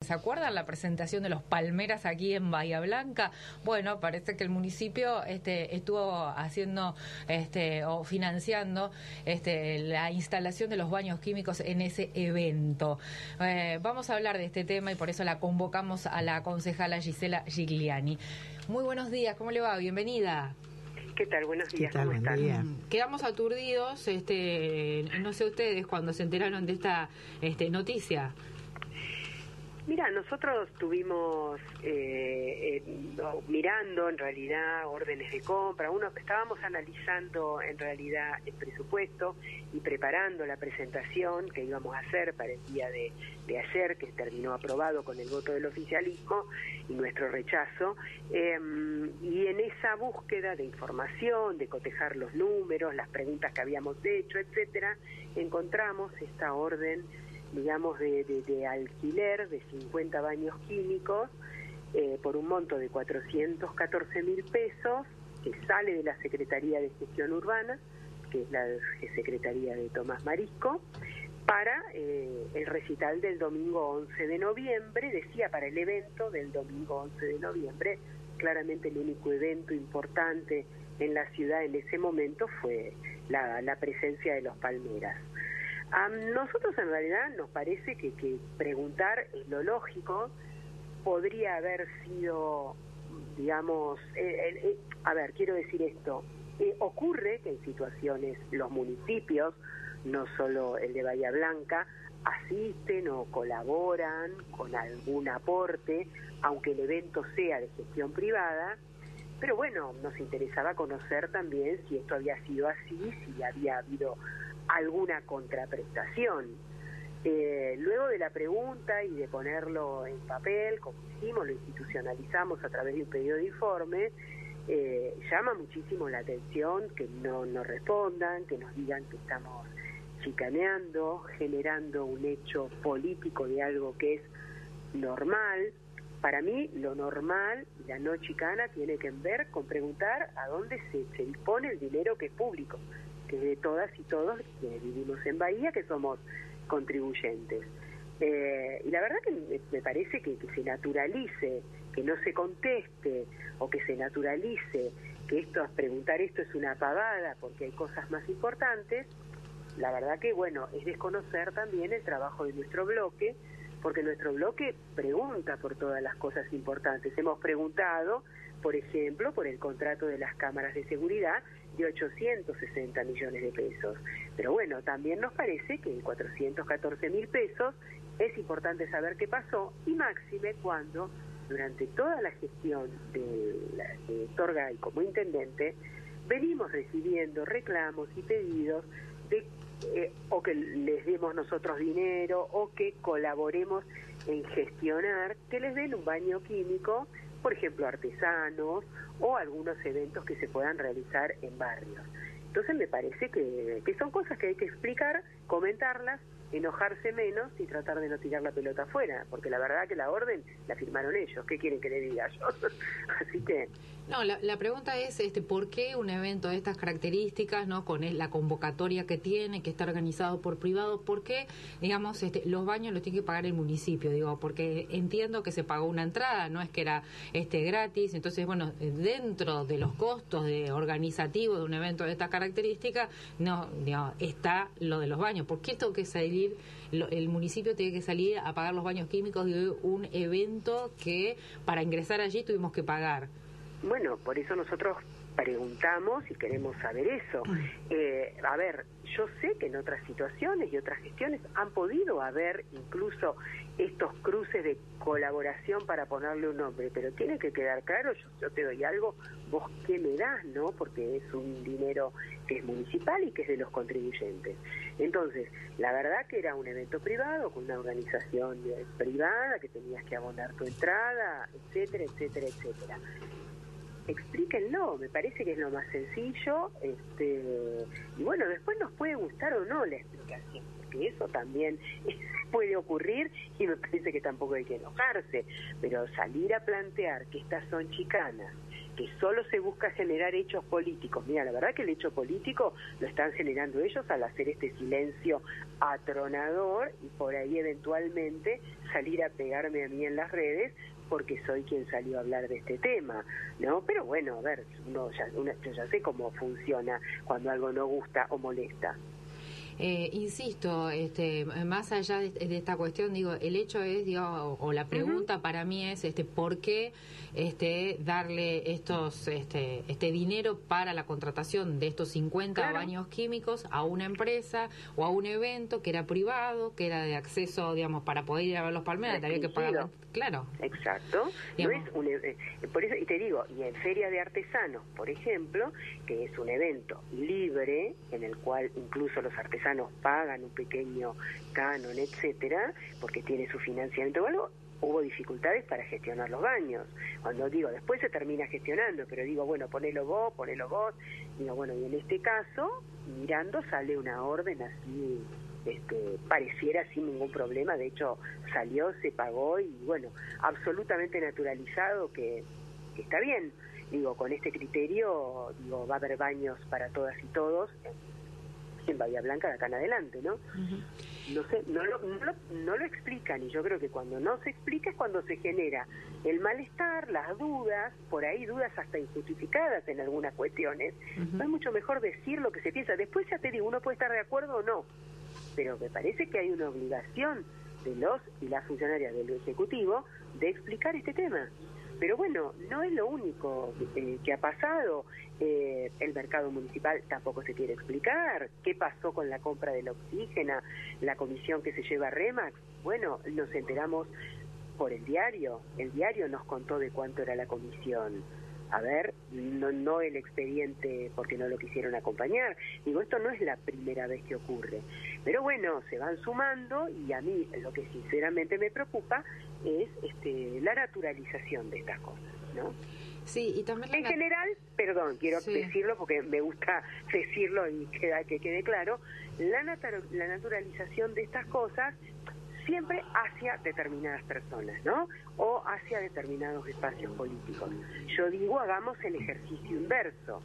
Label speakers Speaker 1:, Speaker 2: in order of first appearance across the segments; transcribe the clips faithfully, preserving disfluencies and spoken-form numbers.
Speaker 1: ¿Se acuerdan la presentación de los Palmeras aquí en Bahía Blanca? Bueno, parece que el municipio este, estuvo haciendo este, o financiando este, la instalación de los baños químicos en ese evento. Eh, vamos a hablar de este tema y por eso la convocamos a la concejala Gisela Gigliani. Muy buenos días, ¿cómo le va? Bienvenida.
Speaker 2: ¿Qué tal? Buenos días,
Speaker 3: ¿Qué tal?
Speaker 2: ¿cómo están?
Speaker 3: Día.
Speaker 1: Quedamos aturdidos, este, no sé ustedes, cuando se enteraron de esta este, noticia.
Speaker 2: Mira, nosotros tuvimos eh, eh, no, mirando en realidad órdenes de compra, uno estábamos analizando en realidad el presupuesto y preparando la presentación que íbamos a hacer para el día de, de ayer, que terminó aprobado con el voto del oficialismo y nuestro rechazo, eh, y en esa búsqueda de información, de cotejar los números, las preguntas que habíamos hecho, etcétera, encontramos esta orden, digamos, de, de, de alquiler de cincuenta baños químicos eh, por un monto de cuatrocientos catorce mil pesos, que sale de la Secretaría de Gestión Urbana, que es la Secretaría de Tomás Marisco, para eh, el recital del domingo once de noviembre, decía para el evento del domingo once de noviembre, claramente el único evento importante en la ciudad en ese momento fue la, la presencia de los Palmeras. A nosotros en realidad nos parece que, que preguntar es lo lógico, podría haber sido, digamos, eh, eh, a ver, quiero decir esto, eh, ocurre que en situaciones los municipios, no solo el de Bahía Blanca, asisten o colaboran con algún aporte, aunque el evento sea de gestión privada, pero bueno, nos interesaba conocer también si esto había sido así, si había habido alguna contraprestación. Eh, luego de la pregunta y de ponerlo en papel, como hicimos, lo institucionalizamos a través de un pedido de informe, eh, llama muchísimo la atención que no nos respondan, que nos digan que estamos chicaneando, generando un hecho político de algo que es normal. Para mí, lo normal, la no chicana, tiene que ver con preguntar a dónde se, se dispone el dinero que es público, que es de todas y todos quienes vivimos en Bahía, que somos contribuyentes. Eh, y la verdad que me, me parece que, que se naturalice, que no se conteste, o que se naturalice que esto, preguntar esto es una pavada porque hay cosas más importantes. La verdad que, bueno, es desconocer también el trabajo de nuestro bloque, porque nuestro bloque pregunta por todas las cosas importantes. Hemos preguntado, por ejemplo, por el contrato de las cámaras de seguridad de ochocientos sesenta millones de pesos. Pero bueno, también nos parece que en cuatrocientos catorce mil pesos es importante saber qué pasó, y máxime cuando durante toda la gestión de, de Torgay como intendente venimos recibiendo reclamos y pedidos de eh, o que les demos nosotros dinero o que colaboremos en gestionar que les den un baño químico, por ejemplo, artesanos o algunos eventos que se puedan realizar en barrios. Entonces me parece que, que son cosas que hay que explicar, comentarlas, enojarse menos y tratar de no tirar la pelota afuera, porque la verdad que la orden la firmaron ellos. ¿Qué quieren que le diga yo? Así que...
Speaker 1: No, la, la pregunta es, este, ¿por qué un evento de estas características, no, con la convocatoria que tiene, que está organizado por privado, por qué, digamos, este, los baños los tiene que pagar el municipio? Digo, porque entiendo que se pagó una entrada, no es que era este gratis. Entonces, bueno, dentro de los costos de organizativo de un evento de estas características, no, digamos, está lo de los baños. ¿Por qué tengo que salir, lo, el municipio tiene que salir a pagar los baños químicos de un evento que para ingresar allí tuvimos que pagar?
Speaker 2: Bueno, por eso nosotros preguntamos y queremos saber eso. Eh, a ver, yo sé que en otras situaciones y otras gestiones han podido haber incluso estos cruces de colaboración para ponerle un nombre, pero tiene que quedar claro, yo, yo te doy algo, vos qué me das, ¿no? Porque es un dinero que es municipal y que es de los contribuyentes. Entonces, la verdad que era un evento privado, con una organización privada, que tenías que abonar tu entrada, etcétera, etcétera, etcétera. Explíquenlo, me parece que es lo más sencillo, este, y bueno, después nos puede gustar o no la explicación, porque eso también puede ocurrir y me parece que tampoco hay que enojarse, pero salir a plantear que estas son chicanas, que solo se busca generar hechos políticos. Mira, la verdad que el hecho político lo están generando ellos al hacer este silencio atronador y por ahí eventualmente salir a pegarme a mí en las redes porque soy quien salió a hablar de este tema, ¿no? Pero bueno, a ver, uno ya, uno, yo ya sé cómo funciona cuando algo no gusta o molesta.
Speaker 1: Eh, insisto, este, más allá de, de esta cuestión, digo, el hecho es, digo, o, o la pregunta uh-huh. para mí es, este, ¿por qué este, darle estos, este, este dinero para la contratación de estos cincuenta claro. baños químicos a una empresa o a un evento que era privado, que era de acceso, digamos, para poder ir a ver los palmeras, había que pagar, claro.
Speaker 2: Exacto. No es un, eh, por eso, y te digo, y en Feria de Artesanos, por ejemplo, que es un evento libre, en el cual incluso los artesanos nos pagan un pequeño canon, etcétera, porque tiene su financiamiento o algo, hubo dificultades para gestionar los baños. Cuando digo, después se termina gestionando, pero digo, bueno, ponelo vos, ponelo vos, digo, bueno, y en este caso, mirando, sale una orden así, este, pareciera sin ningún problema, de hecho, salió, se pagó, y bueno, absolutamente naturalizado que, que está bien. Digo, con este criterio, digo, va a haber baños para todas y todos, en Bahía Blanca de acá en adelante, ¿no? Uh-huh. No sé, no lo, no, lo, no lo explican, y yo creo que cuando no se explica es cuando se genera el malestar, las dudas, por ahí dudas hasta injustificadas en algunas cuestiones. Uh-huh. No es mucho mejor decir lo que se piensa. Después ya te digo, uno puede estar de acuerdo o no, pero me parece que hay una obligación de los y las funcionarias del Ejecutivo de explicar este tema. Pero bueno, no es lo único eh, que ha pasado. Eh, el mercado municipal tampoco se quiere explicar. ¿Qué pasó con la compra del oxígeno? La comisión que se lleva a Remax. Bueno, nos enteramos por el diario. El diario nos contó de cuánto era la comisión. A ver, no, no el expediente porque no lo quisieron acompañar. Digo, esto no es la primera vez que ocurre. Pero bueno, se van sumando, y a mí lo que sinceramente me preocupa es este, la naturalización de estas cosas, ¿no?
Speaker 1: Sí, y también...
Speaker 2: En general, perdón, quiero sí. decirlo porque me gusta decirlo y queda, que quede claro, la, natu- la naturalización de estas cosas siempre hacia determinadas personas, ¿no? O hacia determinados espacios políticos. Yo digo, hagamos el ejercicio inverso.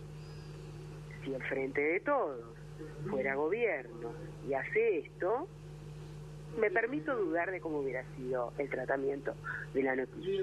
Speaker 2: Si el Frente de Todos fuera gobierno y hace esto, me permito dudar de cómo hubiera sido el tratamiento de la noticia.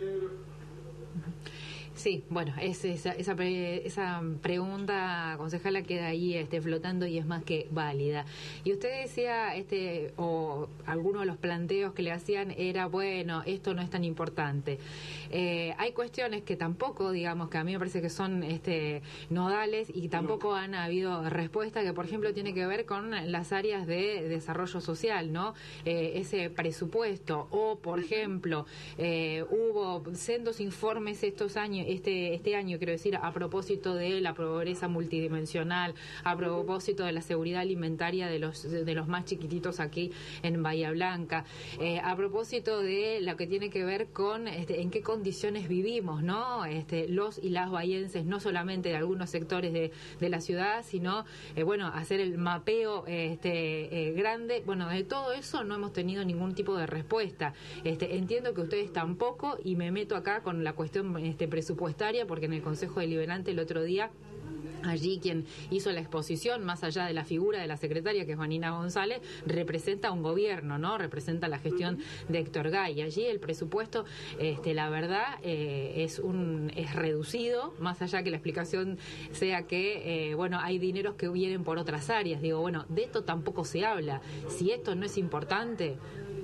Speaker 1: Sí, bueno, es esa, esa, pre, esa pregunta, concejala, queda ahí este, flotando y es más que válida. Y usted decía, este, o algunos de los planteos que le hacían era, bueno, esto no es tan importante. Eh, hay cuestiones que tampoco, digamos, que a mí me parece que son este, nodales y tampoco han habido respuesta, que por ejemplo tiene que ver con las áreas de desarrollo social, ¿no? Eh, ese presupuesto, o por ejemplo, eh, hubo sendos informes estos años, este este año, quiero decir, a propósito de la pobreza multidimensional, a propósito de la seguridad alimentaria de los de los más chiquititos aquí en Bahía Blanca, eh, a propósito de lo que tiene que ver con este, en qué condiciones vivimos, ¿no? Este, los y las bahienses, no solamente de algunos sectores de, de la ciudad, sino, eh, bueno, hacer el mapeo este, eh, grande. Bueno, de todo eso no hemos tenido ningún tipo de respuesta. Este, entiendo que ustedes tampoco, y me meto acá con la cuestión este, presupuestaria, porque en el Consejo Deliberante el otro día, allí quien hizo la exposición, más allá de la figura de la secretaria, que es Juanina González, representa a un gobierno, ¿no? Representa la gestión de Héctor Gay. Allí el presupuesto, este, la verdad, eh, es un es reducido, más allá que la explicación sea que, eh, bueno, hay dineros que vienen por otras áreas. Digo, bueno, de esto tampoco se habla. Si esto no es importante...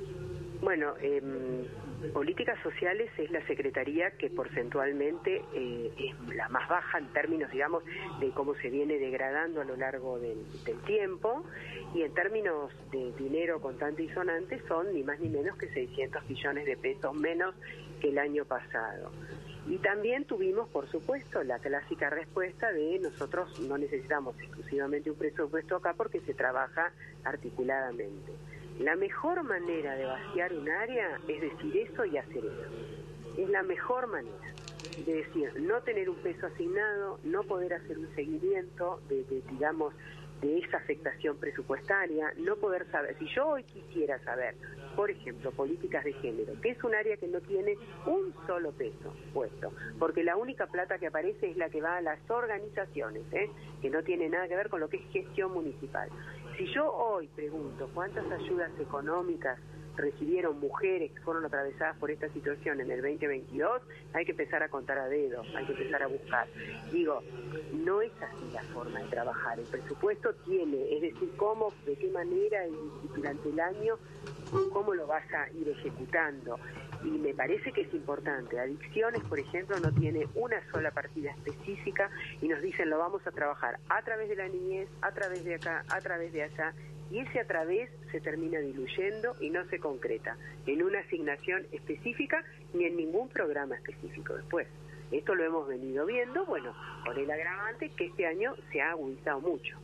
Speaker 2: Bueno, eh, Políticas Sociales es la secretaría que porcentualmente eh, es la más baja en términos, digamos, de cómo se viene degradando a lo largo del, del tiempo, y en términos de dinero contante y sonante son ni más ni menos que seiscientos millones de pesos menos que el año pasado. Y también tuvimos, por supuesto, la clásica respuesta de nosotros no necesitamos exclusivamente un presupuesto acá porque se trabaja articuladamente. La mejor manera de vaciar un área es decir eso y hacer eso. Es la mejor manera de decir, no tener un peso asignado, no poder hacer un seguimiento de, de digamos, de esa afectación presupuestaria, no poder saber, si yo hoy quisiera saber, por ejemplo, políticas de género, que es un área que no tiene un solo peso puesto, porque la única plata que aparece es la que va a las organizaciones, ¿eh? que no tiene nada que ver con lo que es gestión municipal. Si yo hoy pregunto cuántas ayudas económicas recibieron mujeres que fueron atravesadas por esta situación en el veinte veintidós, hay que empezar a contar a dedo, hay que empezar a buscar. Digo, no es así la forma de trabajar. El presupuesto tiene, es decir, cómo, de qué manera y durante el año, cómo lo vas a ir ejecutando. Y me parece que es importante. Adicciones, por ejemplo, no tiene una sola partida específica y nos dicen lo vamos a trabajar a través de la niñez, a través de acá, a través de allá. Y ese a través se termina diluyendo y no se concreta en una asignación específica ni en ningún programa específico después. Esto lo hemos venido viendo, bueno, con el agravante que este año se ha agudizado mucho.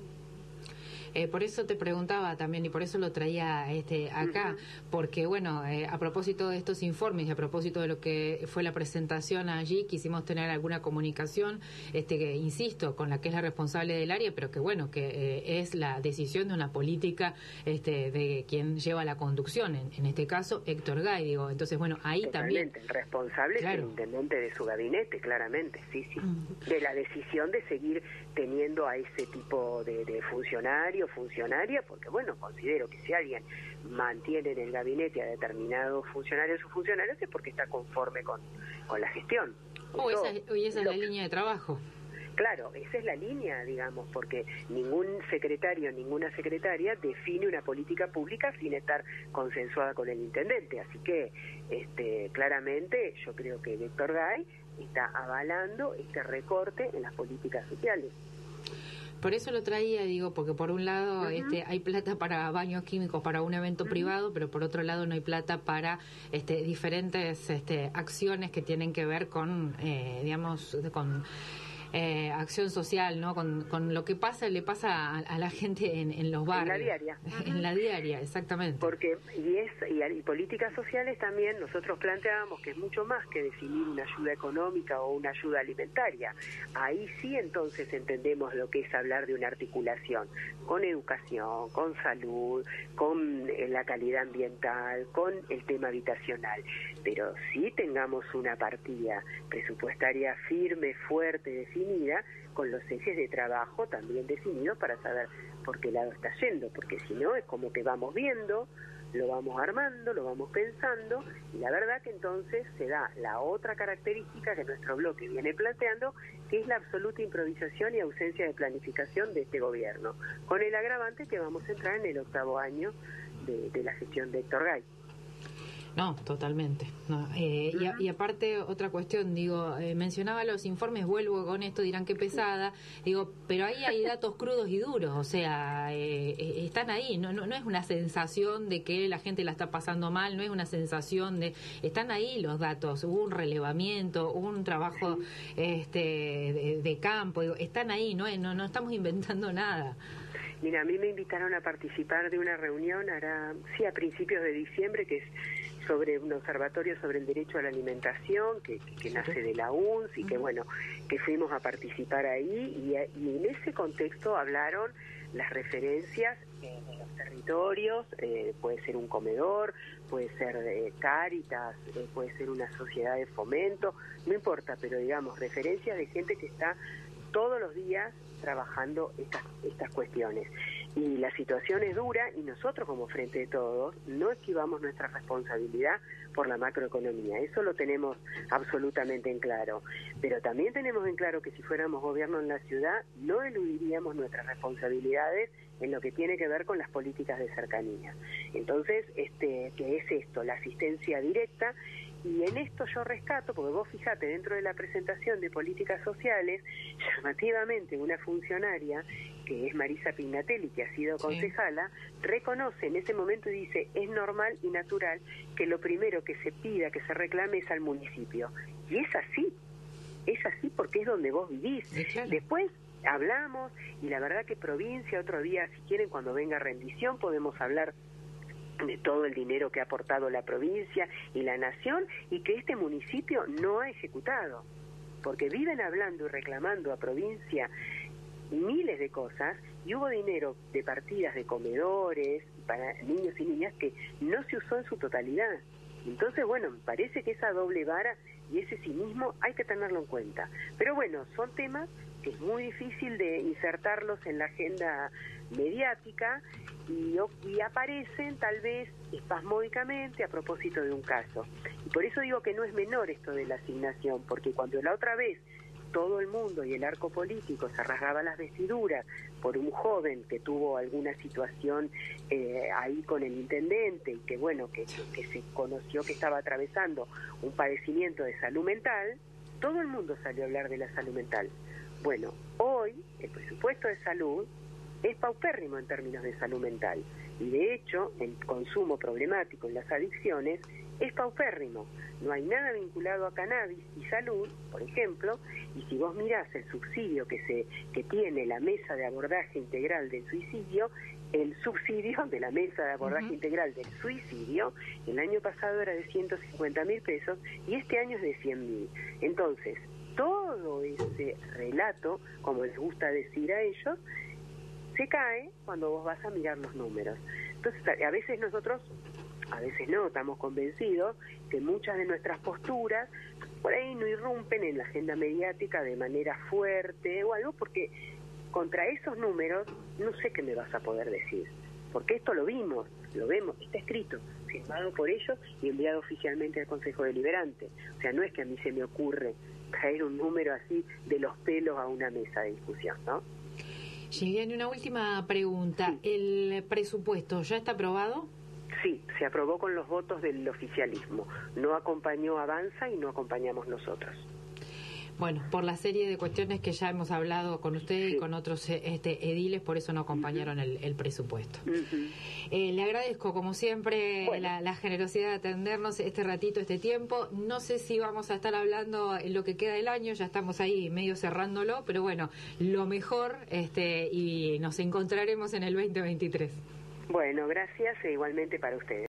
Speaker 1: Eh, por eso te preguntaba también y por eso lo traía este acá, uh-huh. porque bueno, eh, a propósito de estos informes y a propósito de lo que fue la presentación allí, quisimos tener alguna comunicación, este que insisto, con la que es la responsable del área, pero que bueno, que eh, es la decisión de una política este de quien lleva la conducción, en, en este caso Héctor Gay, digo, entonces bueno, ahí
Speaker 2: Totalmente.
Speaker 1: también.
Speaker 2: El responsable claro. es el intendente de su gabinete, claramente, sí, sí, uh-huh. de la decisión de seguir teniendo a ese tipo de, de funcionarios, funcionaria, porque bueno, considero que si alguien mantiene en el gabinete a determinados funcionarios o funcionarios es porque está conforme con, con la gestión.
Speaker 1: Oh, esa, y esa es la línea de trabajo.
Speaker 2: Claro, esa es la línea, digamos, porque ningún secretario, ninguna secretaria define una política pública sin estar consensuada con el intendente. Así que, este, claramente, yo creo que Héctor Gay está avalando este recorte en las políticas sociales.
Speaker 1: Por eso lo traía, digo, porque por un lado uh-huh. este, hay plata para baños químicos para un evento uh-huh. privado, pero por otro lado no hay plata para este, diferentes este, acciones que tienen que ver con, eh, digamos, con eh, acción social, ¿no? Con, con lo que pasa, le pasa a, a la gente en, en los barrios.
Speaker 2: En la diaria. Uh-huh.
Speaker 1: En la diaria, exactamente.
Speaker 2: Porque, y, es, y, y políticas sociales también, nosotros planteábamos que es mucho más que definir una ayuda económica o una ayuda alimentaria. Ahí sí entonces entendemos lo que es hablar de una articulación con educación, con salud, con eh, la calidad ambiental, con el tema habitacional. Pero sí tengamos una partida presupuestaria firme, fuerte, definida, con los ejes de trabajo también definidos para saber por qué lado está yendo, porque si no es como que vamos viendo, lo vamos armando, lo vamos pensando, y la verdad que entonces se da la otra característica que nuestro bloque viene planteando, que es la absoluta improvisación y ausencia de planificación de este gobierno, con el agravante que vamos a entrar en el octavo año de, de la gestión de Héctor Gay.
Speaker 1: No, totalmente. No, eh, uh-huh. y, a, y aparte, otra cuestión, digo, eh, mencionaba los informes, vuelvo con esto, dirán que pesada, digo, pero ahí hay datos crudos y duros, o sea, eh, eh, están ahí, no, no, no es una sensación de que la gente la está pasando mal, no es una sensación de, están ahí los datos, hubo un relevamiento, hubo un trabajo este de, de campo, digo, están ahí, no, no, no estamos inventando nada.
Speaker 2: Mira, a mí me invitaron a participar de una reunión, hará, sí, a principios de diciembre, que es sobre un observatorio sobre el derecho a la alimentación, que, que, que nace de la U N S y que, bueno, que fuimos a participar ahí, y, y en ese contexto hablaron las referencias eh, de los territorios, eh, puede ser un comedor, puede ser eh, Cáritas, eh, puede ser una sociedad de fomento, no importa, pero digamos, referencias de gente que está todos los días trabajando estas, estas cuestiones. Y la situación es dura y nosotros como Frente de Todos no esquivamos nuestra responsabilidad por la macroeconomía. Eso lo tenemos absolutamente en claro. Pero también tenemos en claro que si fuéramos gobierno en la ciudad no eludiríamos nuestras responsabilidades en lo que tiene que ver con las políticas de cercanía. Entonces, este, ¿qué es esto? La asistencia directa. Y en esto yo rescato, porque vos fijate, dentro de la presentación de políticas sociales, llamativamente una funcionaria, que es Marisa Pignatelli, que ha sido concejala, sí. reconoce en ese momento y dice, es normal y natural que lo primero que se pida, que se reclame es al municipio. Y es así, es así porque es donde vos vivís. Sí, claro. Después hablamos, y la verdad que provincia, otro día, si quieren, cuando venga rendición, podemos hablar de todo el dinero que ha aportado la provincia y la nación y que este municipio no ha ejecutado, porque viven hablando y reclamando a provincia miles de cosas, y hubo dinero de partidas de comedores para niños y niñas que no se usó en su totalidad. Entonces, bueno, me parece que esa doble vara y ese cinismo hay que tenerlo en cuenta. Pero bueno, son temas que es muy difícil de insertarlos en la agenda mediática y, y aparecen tal vez espasmódicamente a propósito de un caso. Y por eso digo que no es menor esto de la asignación, porque cuando la otra vez todo el mundo y el arco político se rasgaba las vestiduras por un joven que tuvo alguna situación eh, ahí con el intendente y que bueno, que, que se conoció que estaba atravesando un padecimiento de salud mental, todo el mundo salió a hablar de la salud mental. Bueno, hoy el presupuesto de salud es paupérrimo en términos de salud mental y de hecho el consumo problemático en las adicciones es paupérrimo. No hay nada vinculado a cannabis y salud, por ejemplo, y si vos mirás el subsidio que se que tiene la Mesa de Abordaje Integral del Suicidio, el subsidio de la Mesa de Abordaje uh-huh. Integral del Suicidio, el año pasado era de ciento cincuenta mil pesos y este año es de cien mil. Entonces, todo ese relato, como les gusta decir a ellos, se cae cuando vos vas a mirar los números. Entonces, a veces nosotros, a veces no, estamos convencidos que muchas de nuestras posturas por ahí no irrumpen en la agenda mediática de manera fuerte o algo, porque contra esos números no sé qué me vas a poder decir, porque esto lo vimos, lo vemos, está escrito, firmado por ellos y enviado oficialmente al Consejo Deliberante. O sea, no es que a mí se me ocurre traer un número así de los pelos a una mesa de discusión, ¿no?
Speaker 1: Giliani, una última pregunta.
Speaker 2: Sí.
Speaker 1: ¿El presupuesto ya está aprobado?
Speaker 2: Sí, se aprobó con los votos del oficialismo. No acompañó Avanza y no acompañamos nosotros.
Speaker 1: Bueno, por la serie de cuestiones que ya hemos hablado con usted sí. y con otros este, ediles, por eso no acompañaron uh-huh. el, el presupuesto. Uh-huh. Eh, le agradezco, como siempre, bueno. la, la generosidad de atendernos este ratito, este tiempo. No sé si vamos a estar hablando en lo que queda del año, ya estamos ahí medio cerrándolo, pero bueno, lo mejor este y nos encontraremos en el veinte veintitrés.
Speaker 2: Bueno, gracias e igualmente para ustedes.